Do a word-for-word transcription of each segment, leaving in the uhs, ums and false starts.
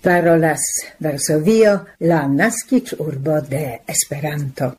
Parolas Varsovio, la naskiĝurbo de Esperanto.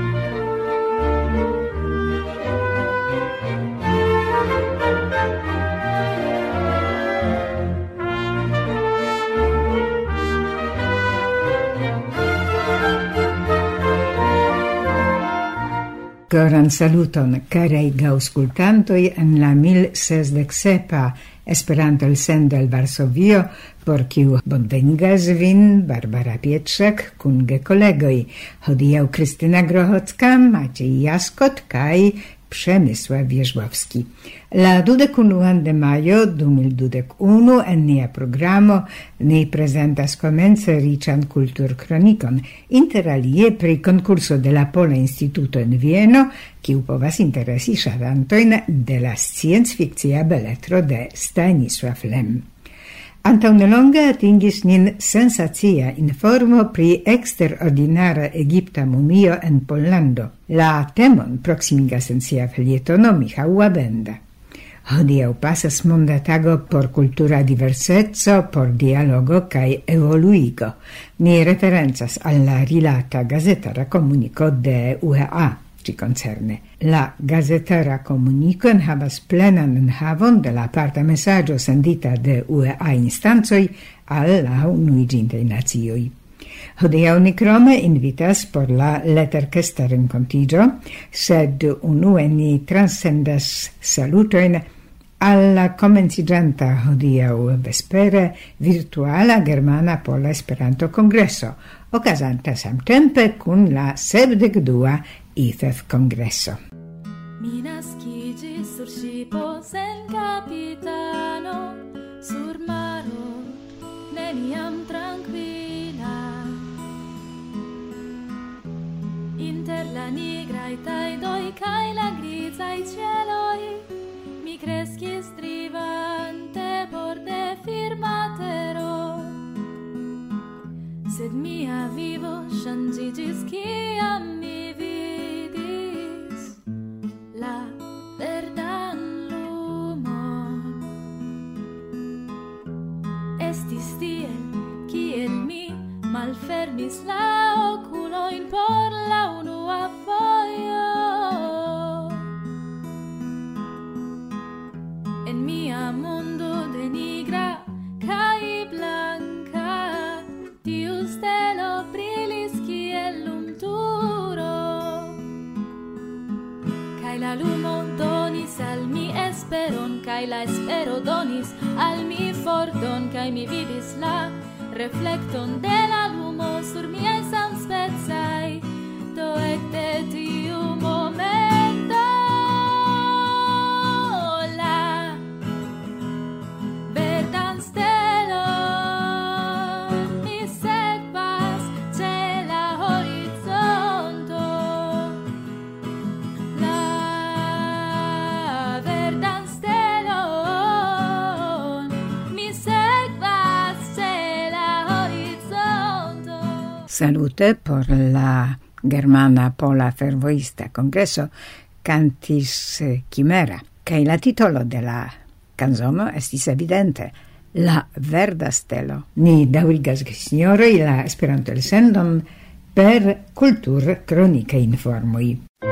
Koran saluton, carei gaŭskultantoj en la mil sesdek sepa Esperanto elsendo el Varsovio, por kiu bonvenigas vin Barbara Pietrzak kun gekolegoj. Hodiaŭ Krystyna Grochocka, Maciej Jaskot kaj Przemysław Wierzbowski. La dudek unuan de majo du mil dudek unu en nia programo ni prezentas komence riĉan kulturkronikon, inter alie pri konkurso de la Pola Instituto en Vieno, kiu povas interesi ŝatantojn de la sciencfikcia beletro de Stanisław Lem. Antaŭ nelonge atingis nin sensacia informo pri eksterordinara egipta mumio en Pollando. La temon proksimigas en sia felietono Michał Łabęda. Hodiaŭ pasas monda tago por kultura diverseco, por dialogo kaj evoluigo. Ni referencas al la rilata gazetara komuniko de U E A. Ci concerne. La gazetara komunikon havas plenan enhavon de la parta mesaĝo sendita de U E A instancoj al la unuiĝintaj nacioj. Hodiaŭ ni krome invitas por la leterkesta renkontiĝo, sed unue ni transsendas salutojn al la komenciĝanta hodiaŭ vespere virtuala Germana Pola Esperanto Kongreso, okazanta samtempe kun la sepdek dua I F E F Kongreso. Mi naskiĝis sur ŝipo sen kapitano, sur maro neniam trankvila. Inter la nigraj tajdoj kaj la grizaj ĉieloj mi kreskis trivante borde firmatero. Sed mia vivo ŝanĝiĝis kiam mi vidis la verdan lumon. Estis tiel, kiel mi malfermis la okulojn por la unua fojo. En mia mondo de nigra kaj blanka, tiu stelo brilis kiel lumturo. Kaj la lumo donis al mi esperon, kaj la espero donis al mi forton, kaj mi vidis la reflekton de la lumo sur miaj samspecaj. Do ekde tiu momento la verdan stelo mi sekvas ĉe la horizonto. La verdan stelon mi sekvas ĉe la horizonto. Salute por la Germana Pola Fervoista Kongreso cantis Chimera, kaj la titolo de la canzono estis evidente, La verda stelo. Ni daŭrigas, sinjoroj, la Esperanto elsendon per kultur-kronikaj informoj.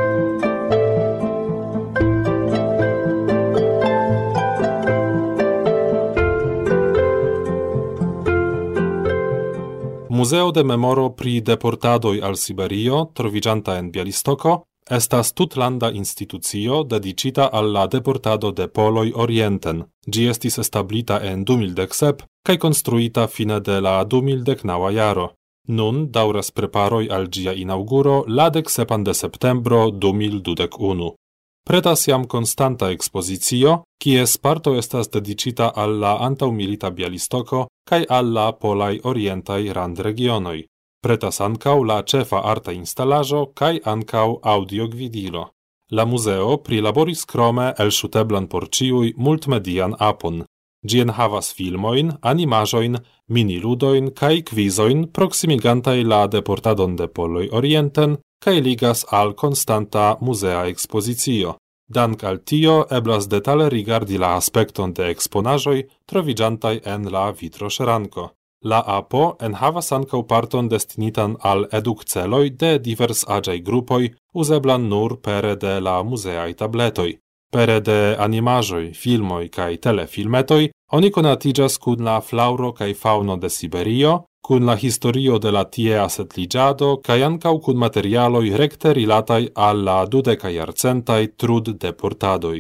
Muzeo de memoro pri deportadoj al Siberio, troviĝanta en Bialistoko, estas tutlanda institucio dedicita al la deportado de poloj orienten. Ĝi estis establita en du mil dek sep kaj konstruita fine de la du mil dek naŭa jaro. Nun daŭras preparoj al ĝia inaŭguro la dek sepan de septembro du mil dudek unu. Pretas jam konstanta ekspozicio, kies parto estas dedicita al la antaŭmilita Bialistoko kaj al la polaj orientaj randregionoj. Pretas ankaŭ la ĉefa arta instalaĵo kaj ankaŭ aŭdiogvidilo. La muzeo prilaboris krome elŝuteblan por ĉiuj multmedian apon. Ĝi enhavas filmojn, animaĵojn, miniludojn kaj kvizojn proksimigantaj la deportadon de poloj orienten kaj ligas al konstanta muzea ekspozicio. Dank al tio eblas detale rigardi la aspekton de eksponaĵoj troviĝantaj en la vitroŝranko. La apo enhavas ankaŭ parton destinitan al edukceloj de divers aĝaj grupoj, uzeblan nur pere de la muzeaj tabletoj. Pere de animaĵoj, filmoj kaj telefilmetoj oni konatiĝas kun la flaŭro kaj faŭno de Siberio, kun la historio de la tiea setliĝado kaj ankaŭ kun materialoj rekte rilataj al la dudekjarcentaj trud-deportadoj.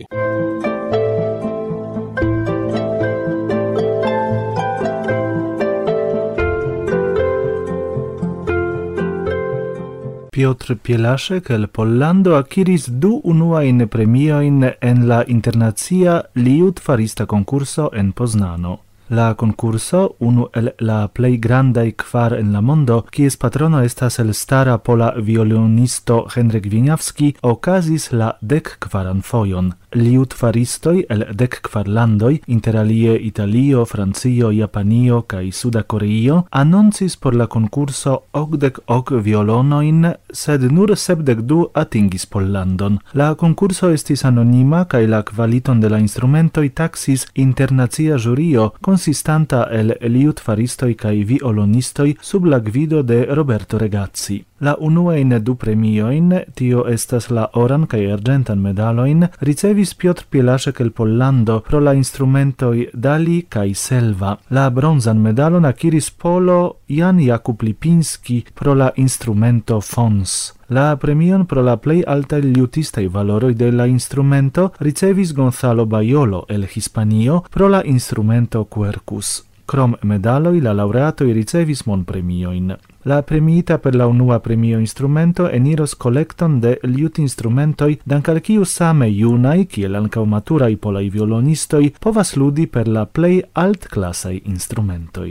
Piotr Pielaszek el Pollando akiris du unuajn premiojn en la internacia liudfarista konkurso en Poznano. La concurso, unu el la plej grandaj kvar en la mondo, kies patrono estas elstara pola violonisto Henryk Wieniawski, okazis la dekkvaran fojon. Liudfaristoj el dekkvar landoj, interalie Italio, Francio, Japanio kaj Suda Koreio, anoncis por la concurso okdek ok violonojn, sed nur sepdek du atingis Pollandon. La concurso estis anonima kaj la kvaliton de la instrumentoj taksis internacia ĵurio, consistanta el liudfaristoj kaj violonistoj sub la gvido de Roberto Regazzi. La unuajn du premiojn, tio estas la oran kaj arĝentan medalojn, ricevis Piotr Pielaszek el Pollando pro la instrumentoj Dali kaj Selva. La bronzan medalon akiris Polo Jan Jakub Lipinski pro la instrumento Fons. La premion pro la plej altaj liutistaj valoroj de la instrumento ricevis Gonzalo Baiolo el Hispanio pro la instrumento Quercus. Krom medaloj la laureatoj ricevis monpremiojn. La premiita per la unua premio instrumento eniros kolekton de liutinstrumentoj, dank al kiu same junaj, kiel ankaŭ maturaj polaj violonistoj, povas ludi per la plej altklasaj instrumentoj.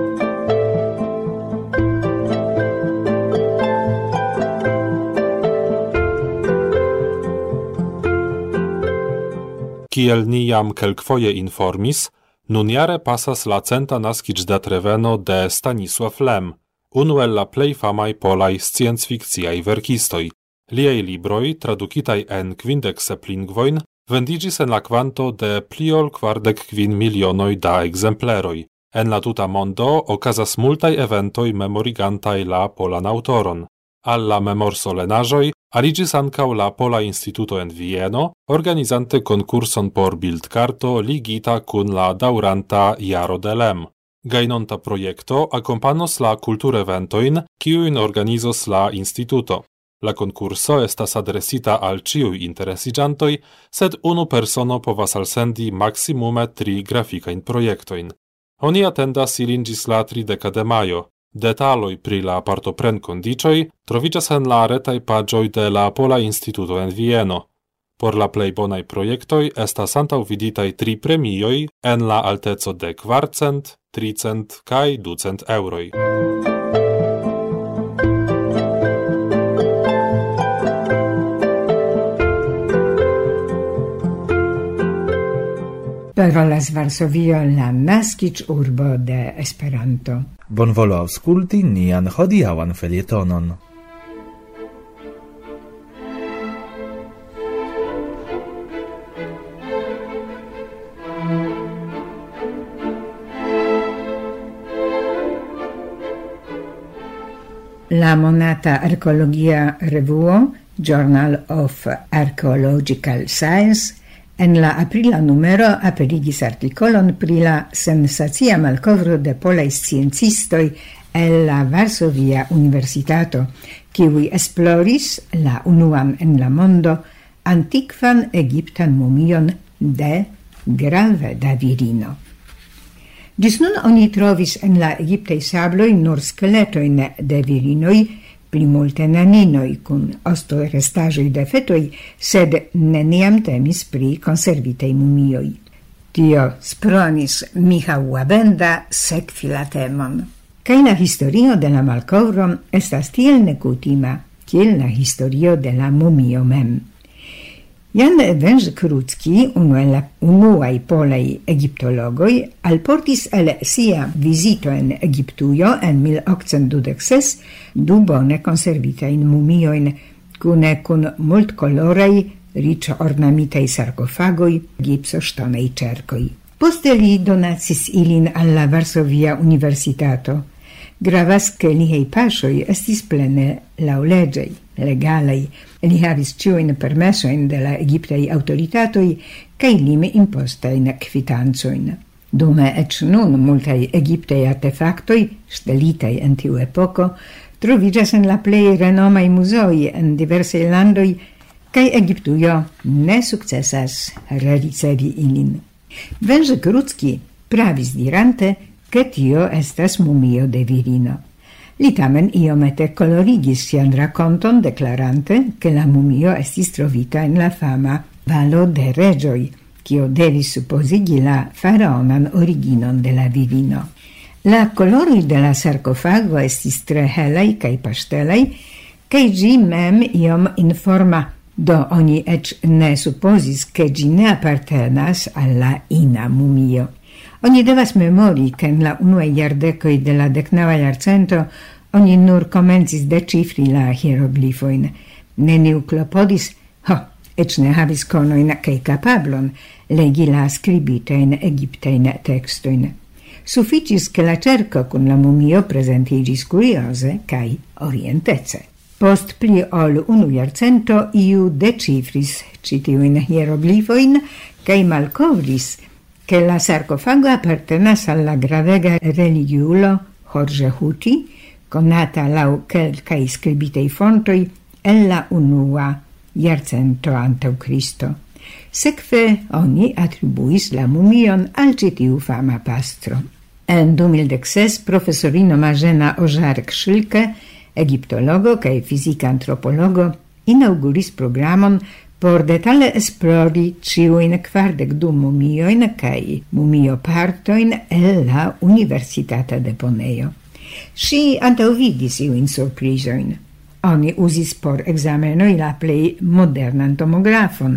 Kiel ni jam kelkfoje informis, nunjare pasas la centa naskiĝdatreveno de Stanisław Lem, unu el la plej famaj polaj sciencfikciaj verkistoj. Liaj libroj, tradukitaj en kvindek sep lingvojn, vendiĝis en la kvanto de pli ol kvardek kvin milionoj da ekzempleroj. En la tuta mondo okazas multaj eventoj memorigantaj la polan aŭtoron. Al la memorsolenaĵoj aliĝis ankaŭ la Pola Instituto en Vieno, organizante konkurson por bildkarto ligita kun la daŭranta Jaro de Lem. Gajnonta projekto akompanos la kultureventojn, kiujn organizos la instituto. La konkurso estas adresita al ĉiuj interesiĝantoj, sed unu persono povas alsendi maksimume tri grafikajn projektojn. Oni atendas ilin ĝis la trideka de majo. Detaloj pri la partoprenkondiĉoj troviĝas en la retaj paĝoj de la Pola Instituto en Vieno. Por la plej bonaj projektoj estas antaŭviditaj tri premioj en la alteco de kvarcent, tricent kaj ducent eŭroj. Parolas Varsovio, la naskiĝurbo de Esperanto. Bonvolu aŭskulti nian hodiaŭan felietonon. La monata arkeologia revuo, Journal of Archaeological Science, en la aprila numero aperigis artikolon pri la sensacia malkovro de polaj sciencistoj el la Varsovia Universitato, kiuj esploris la unuan en la mondo antikvan egiptan mumion de grave da virino. Ĝis nun oni trovis en la egiptaj sabloj nur skeletojn de virinoj, pli multe naninoj kun ostorestaĵoj de fetoj, sed neniam temis pri konservitaj mumioj. Tio spronis Michał Łabęda sekvi la temon. Kaj la historio de la malkovro estas tiel nekutima, kiel la historio de la mumio mem. Jan Węż-Krucki, unu el la unuaj polaj egiptologoj, alportis el sia vizito en Egiptujo en mil okcent dudek ses du bone konservitajn mumiojn, kune kun multkoloraj, riĉe ornamitaj sarkofagoj, gipsoŝtonaj ĉerkoj. Poste li donacis ilin alla Varsovia Universitato. Gravas che liei pasoi estis plene laulegei, legalei. Li havis ciuin permesoin de la Egiptei autoritatoi cae lime impostein kvitanzoin. Dume ec nun multai Egiptei artefactoi, stelitei en tiu epoco, trovigas en la plei renomai musoi en diversei landoi, cae Egiptujo ne successas rericevi ilin. Węże Krucki pravis dirante, che tio estas mumio de virino. Li tamen iomete colorigis sian raconton declarante che la mumio estis trovita in la fama Valo de Regioi, cio devis supposigi la faraonan originon de la virino. La colori de la sarcofago estis tre helei cae pastelei, cae gi mem iom informa, do oni ec ne supposis che gi ne appartenas alla ina mumio. Oni devas memori che in la unue iardecoi de la decnava iarcento oni nur comencis decifri la hieroglifoin. Neniu clopodis, ho, ec ne havis conoin cae capablon, legi la scribitein egiptein textoin. Sufficis che la cerco cun la mumio presentigis curiose cae orientece. Post pli ol unu iarcento iu decifris citiuin hieroglifoin cae malcovris che la sarcofago appartenas alla gravega religiulo Jorge Huti, conata lau quelcae scribitei fontoi el la unua iarcento antau Cristo. Sekve oni attribuis la mumion al citiu fama pastro. En du mil ses professorino Marzena Ożarek-Szylke, egiptologo cae fisica antropologo, inauguris programon por detale esplori ciuin quardec du mumioin cae mumio partoin el la Universitata de Poneo. Si antauvidis iuin surprisoin. Oni usis por examenoi la plei modernan tomografon,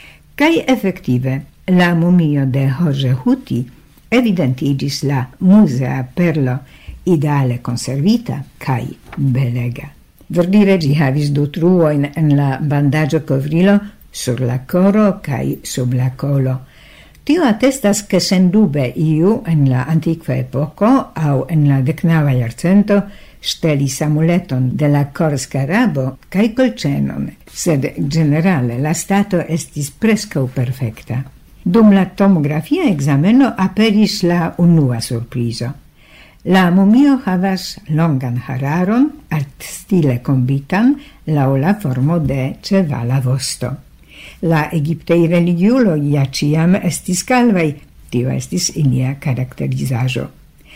cae effective la mumio de Jorge Huti evidentigis la musea perlo ideale conservita cae belega. Verdire gi havis du truoin en la bandaggio covrilo sur la coro cae sub la colo. Tio attestas che sen dube iu en la antiqua epoco au en la decnava iarcento stelis amuleton de la cor scarabo cae colcenon, sed generale la stato estis prescau perfecta. Dum la tomografia exameno aperis la unua surprizo. La mumio havas longan hararon, art stile combitan, lau la formo de cevala vosto. La Egiptei religiulo ja ciam estis calvei, tio estis ilia caracterizajo.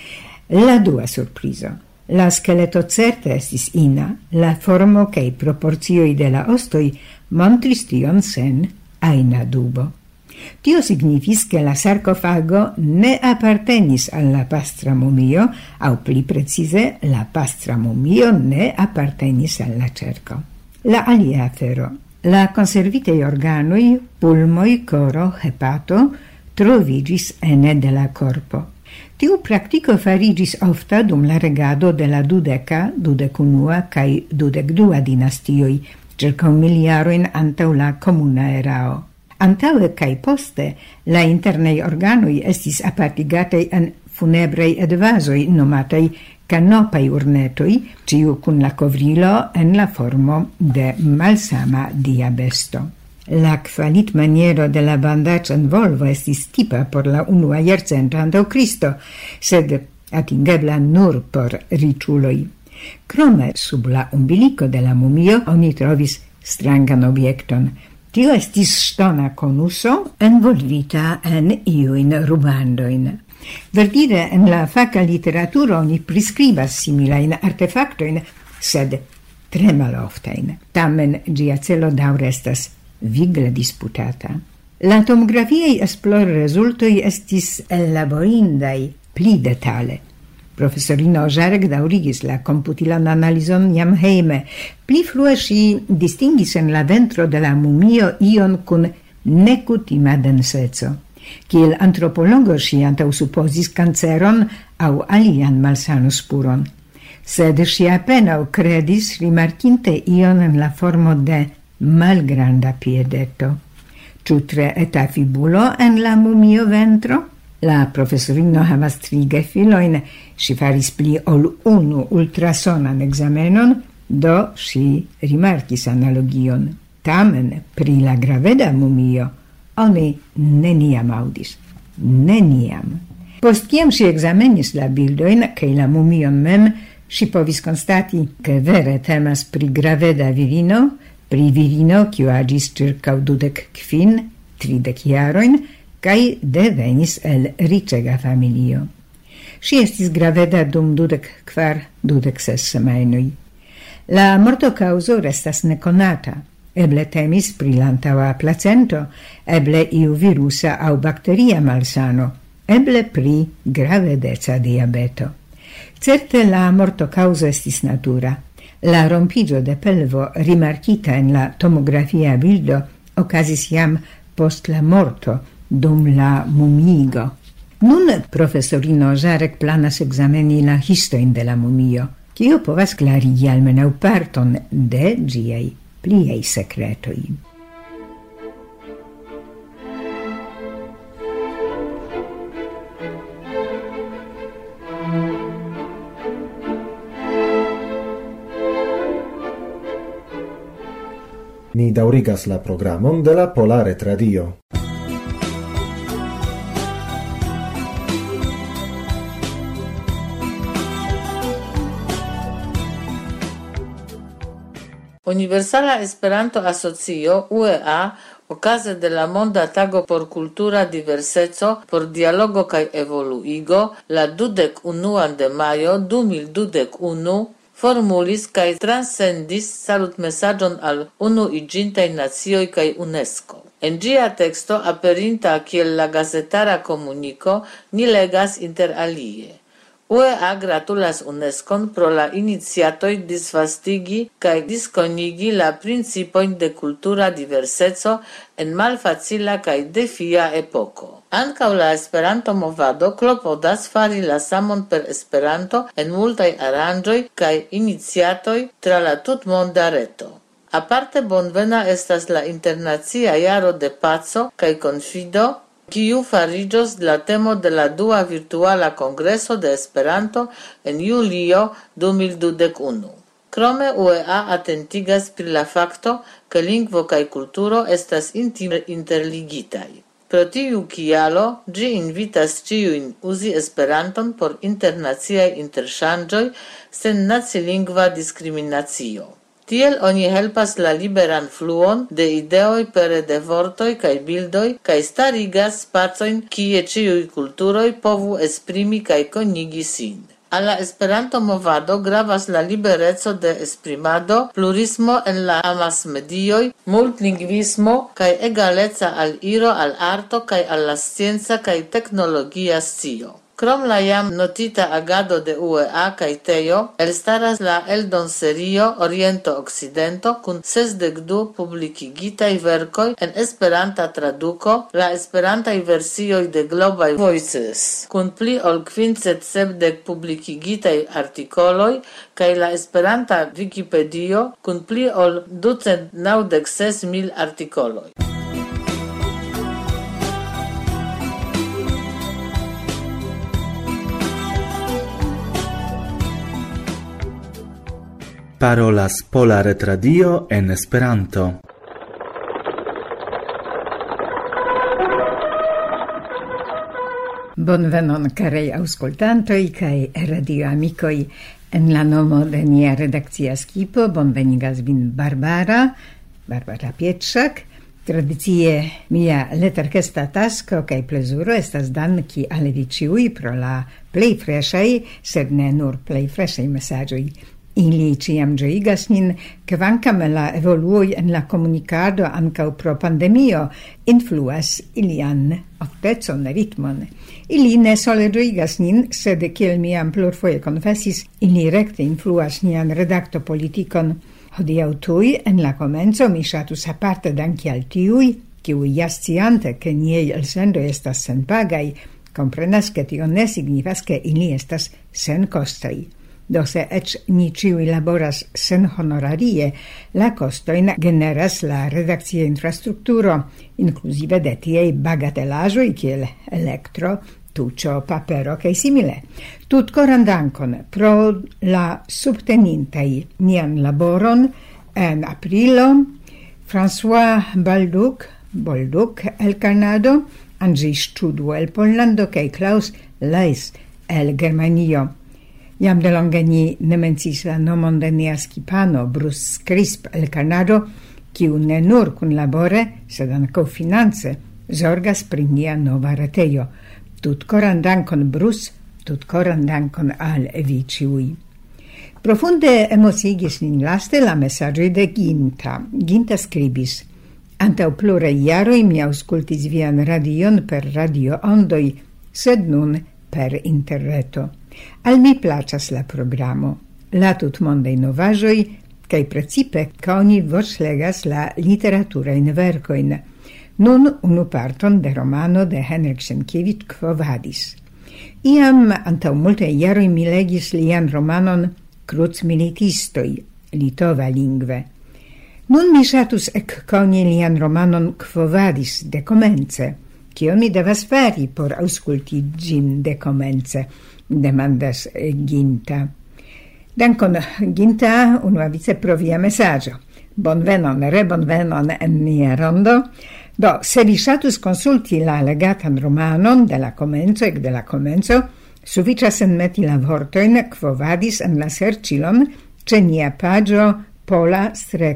La dua surprizo. La skeleto certe estis ina, la formo cae proporcioi de la ostoi montris tion sen aina dubo. Tio signifis che la sarcofago ne appartenis alla pastra mumio, au pli precise, la pastra mumio ne appartenis alla cerco. La alia afero. La conservitei organoi, pulmoi, coro, hepato, trovigis ene de la corpo. Tiu practico farigis ofta dum la regado de la dudeca, dudecunua, cae dudecdua dinastioi, circa un miliaroin antau la comuna erao. Antaue cae poste, la internai organoi estis apartigatei en funebrei edvasoi nomatei canopai urnetoi, ciu cun la covrilo en la formo de malsama diabesto. La qualit maniero de la bandage en volvo estis tipa por la unua iarcento antau Cristo, sed atingebla nur por riciuloi. Crome, sub la umbilico de la mumio, oni trovis strangan obiecton. Tio estis stona conuso envolvita en iuin rubandoin. Verdire, en la faca literaturo oni prescribas similain artefactoin, sed tre maloftein. Tamen gia celo daure estas vigle disputata. La tomografiei esplor resultoi estis elaborindai pli detale. Professorino Ożarek daurigis la computilan analizon jam heime. Pli frue si distingis en la ventro de la mumio ion cun necutima denseco. Kiel antropologo si antau supposis canceron au alian malsanuspuron. Sed si apenau credis rimarcinte ion en la formo de malgranda piedeto. Ciu tre eta fibulo en la mumio ventro? La professorino havas tri gefilojn, ŝi faris pli ol unu ultrasonan ekzamenon, do ŝi rimarkis analogion. Tamen pri la graveda mumio oni neniam aŭdis. Neniam. Post kiam ŝi ekzamenis la bildojn kaj la mumion mem, ŝi povis konstati, ke vere temas pri graveda virino, pri virino kiu aĝis ĉirkaŭ dudek kvin, tridek jarojn, kaj devenis el riĉega familio. Ŝi estis graveda dum dudek kvar, dudek ses semajnoj. La mortokaŭzo restas nekonata. Eble temis pri l'antaŭa placento, eble iu virusa aŭ bakteria malsano, eble pri gravedeca diabeto. Certe la mortocauso estis natura. La rompigio de pelvo rimarkita en la tomografia bildo okazis jam post la morto dum la mumigo. Nun professorino Żarek planas ekzameni la histojn de la mumio, kiu povas klarigi almenaŭ parton de ĝiaj pliaj sekretoj. Ni daŭrigas la programon de la Pola Retradio. Universala Esperanto Asocio U E A okaze de la Monda Tago por Kultura Diverseco por Dialogo kaj Evoluigo la dudek unuan de majo du mil dudek unu formulis kaj transcendis salutmesaĝon al Unuiĝintaj Nacioj kaj UNESCO. En ĝia teksto aperinta kiel la gazetara komuniko ni legas inter alie. U E A gratulas UNESCOn pro la iniciatoj disvastigi kaj diskonigi la principojn de kultura diverseco en malfacila kaj defia epoko. Ankaŭ la Esperanto-movado klopodas fari la samon per Esperanto en multaj aranĝoj kaj iniciatoj tra la tutmonda reto. Aparte bonvena estas la Internacia Jaro de Paco kaj Konfido, kiu fariĝos la temo de la dua virtuala kongreso de Esperanto en julio du mil dudek unu. Krome U E A atentigas pri la fakto, ke lingvo kaj kulturo estas intime interligitaj. Pro tiu kialo ĝi invitas ĉiujn uzi Esperanton por internaciaj interŝanĝoj sen nacilingva diskriminacio. Tiel oni helpas la liberan fluon de ideoj pere de vortoj kaj bildoj kaj starigas spacojn kie ĉiuj kulturoj povu esprimi kaj konigi sin. Al la Esperanto-movado gravas la libereco de esprimado, plurismo en la amasmedioj, multlingvismo kaj egaleca aliro al arto kaj al la scienca kaj teknologia scio. Krom la jam notita agado de U E A kaj Tejo, elstaras la eldonserio Oriento Okcidento kun sesdek du publikigitaj verkoj en Esperanta traduko, la esperantaj versioj de Global Voices kun pli ol kvincent sepdek publikigitaj artikoloj kaj la Esperanta Vikipedio kun pli ol ducent naŭdek ses mil artikoloj. Parolas Pola Retradio en Esperanto. Bonvenon karaj aŭskultantoj kaj radioamikoj. En la nomo de nia redakcia skipo bonvenigas vin Barbara, Barbara Pietrzak. Tradicie mia leterkesta tasko kaj plezuro estas danki al vi ĉiuj pro la plej freŝaj, sed ne nur plej freŝaj mesaĝoj. Ili ciam ĝojigas nin, kvankam la evoluoj en la komunikado ankaŭ pro pandemio influas ilian ofrecon, ritmon. Ili ne sole ĝojigas nin, sed kiel mi jam plurfoje konfesis, ili rekte influas nian redaktopolitikon. Hodiaŭ tuj en la komenco mi ŝatus aparte danki al tiuj, kiuj ja sciante, ke niaj elsendoj estas senpagaj, komprenas, ke tio ne signifas, ke ili estas senkostaj. Do se ec ni ciui laboras sen honorarie, la costoin generas la redakcia infrastrukturo, inclusive de tiei bagatelaĵoj kiel elektro, tuccio, papero, cae simile. Tut coran dankon pro la subtenintei nian laboron en aprilo, François Balduc, Bolduc el Canado, Angie Studu el Pollando, cae Klaus Leis el Germanio. Iam de longeni ne mencis la nomon de nia skipano, Bruce Crisp el Canado, kiu ne nur kun labore, sed ankaŭ finance, zorgas pri nia nova retejo. Tutkoran dankon, Bruce, tutkoran dankon al vi ĉiuj. Profunde emocigis nin laste la mesaĝoj de Ginta. Ginta skribis: antaŭ pluraj jaroj mi aŭskultis vian radion per radio-ondoj, sed nun per interreto. Al mi placas la programo, la tutmondaj novaĵoj, kaj precipe koni voĉlegas la literaturajn verkojn. Nun unu parton de romano de Henryk Sienkiewicz Quo Vadis. Iam antaŭ multaj jaroj mi legis lian romanon Krucmilitistoj, litova lingve. Nun mi ŝatus ekkoni lian romanon Quo Vadis de komence. Kion mi devas fari por aŭskulti ĝin de komence? Demandas Ginta. Dankon, Ginta, unuavice pro via mesaĝo. Bonvenon, rebonvenon en nia rondo. Do, se vi ŝatus konsulti la legatan romanon de la komenco ek de la komenco, sufiĉas enmeti la vortojn Quo Vadis en la serĉilon ĉe nia paĝo pola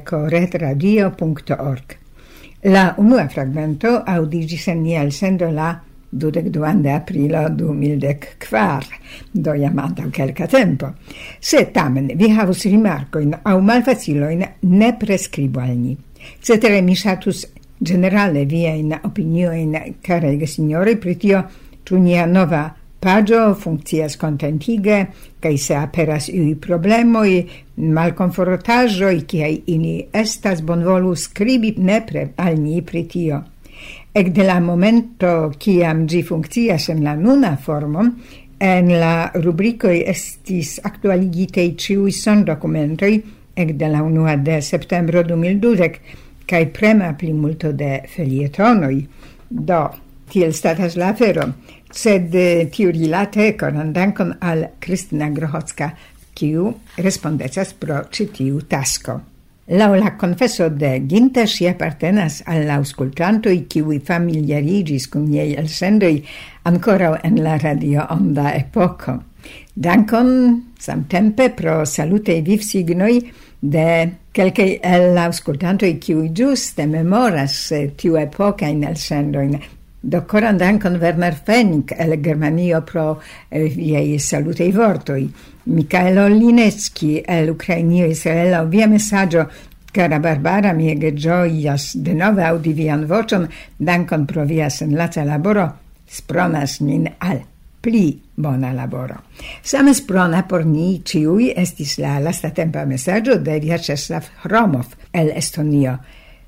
retradio punto org. La unua fragmento aŭdiĝis en nia elsendo la dudek duan de aprilo du mil dek kvar, do jam antaŭ kelka tempo. Se tamen vi havus rimarkojn aŭ malfacilojn, ne preskribu al ni. Cetere mi ŝatus generale viajn opiniojn, karaj gesinjoroj, pri tio, ĉu nia nova paĝo funkcias kontentige, kaj se aperas iuj problemoj, malkomfortaĵoj, kiaj ili estas, bonvolu skribi nepre al ni pri tio. Ekde la momento, kiam ĝi funkcias en la nuna formo, en la rubrikoj estis aktualigitaj ĉiuj sondokumentoj ekde la unua de septembro du mil dudek, kaj prema plimulto de felietonoj. Do, tiel statas la afero, sed tiu rilate koran dankon al Kristina Grochocka, kiu respondecas pro ĉi tiu tasko. Laŭ la confesso de Ginta, ŝi apartenas al la aŭskultantoj, kiuj familiariĝis kun niaj elsendoj ankoraŭ en la radio-onda epoko. Dankon samtempe pro salutaj vivsignoj de kelkaj el la aŭskultantoj, kiuj ĝuste memoras tiuepokajn elsendojn. Do koran dankon Werner Fenk el Germanio pro eh, viaj salutaj vortoj. Mikaelo Linecki el Ukrainio Israelo, via mesaĝo, cara Barbara, mi ege ĝojas denove aŭdi vian voĉon, dankon pro via senlaca laboro, spronas nin al pli bona laboro. Same sprona por ni ĉiuj estis la lastatempa mesaĝo de Vyacheslav Hromov el Estonio.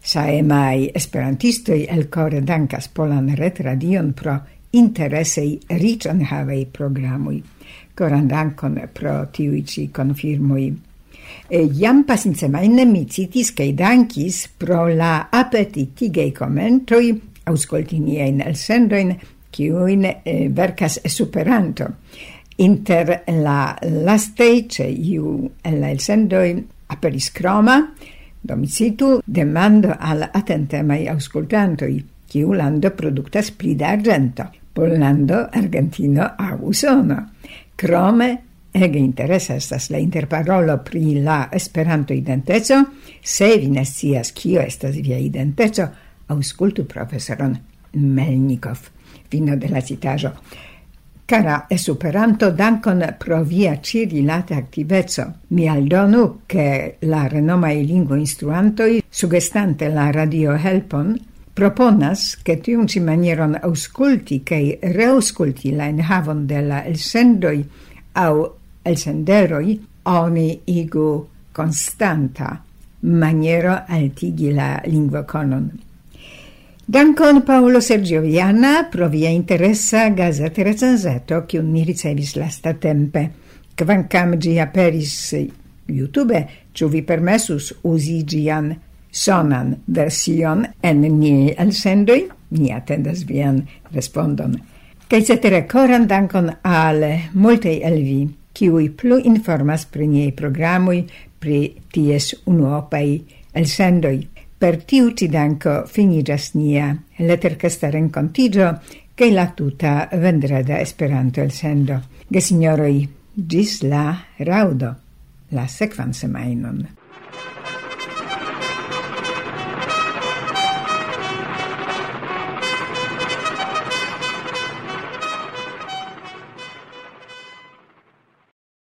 Saemaj esperantistoj elkore dankas Polan Retradion pro interesej riĉenhavaj programoj. Koran dankon pro tiuj ĉi konfirmoj. E, jam pasinsemajne mi citis kaj dankis pro la apetitigaj komentoj aŭskulti niajn elsendojn, kiujn e, verkas Esperanto. Inter la lastaj ĉe iu el la elsendoj aperis kroma, do mi citu demando al atentemaj aŭskultantoj, kiu lando produktas pli da arĝento, Pollando, Argentino aŭ Usono. Krome, ege interesa estas la interparolo pri la Esperanto-identeco. Se vi ne scias kio estas via identeco, aŭskultu profesoron Melnikov. Fino de la citaĵo. Cara Esperanto, dankon pro via ĉi-rilata aktiveco. Mi aldonu, ke la renomaj lingvoinstruantoj, sugestante la radiohelpon, proponas, ke tiun ĉi manieron aŭskulti kaj reaŭskulti la enhavon de la elsendoj aŭ elsenderoj oni igu konstanta maniero altigi la lingvokonon. Dankon Paolo Sergio Viana pro via interesa gazeta recenzeto, kiun mi ricevis lastatempe. Kvankam ĝi aperis YouTube, ĉu vi permesus uzi ĝian sonan version en niaj elsendoj? Mi atendas vian respondon. Kaj cetere coran dankon al multei el vi, kiui plu informas pri niei programui, pri ties unuopai elsendoi. Per tiu ci danko finigas nia lettercasta rencontigio, che la tuta vendreda Esperanto elsendo. Gesignoroi, gis la raudo, la sekvan semajnon.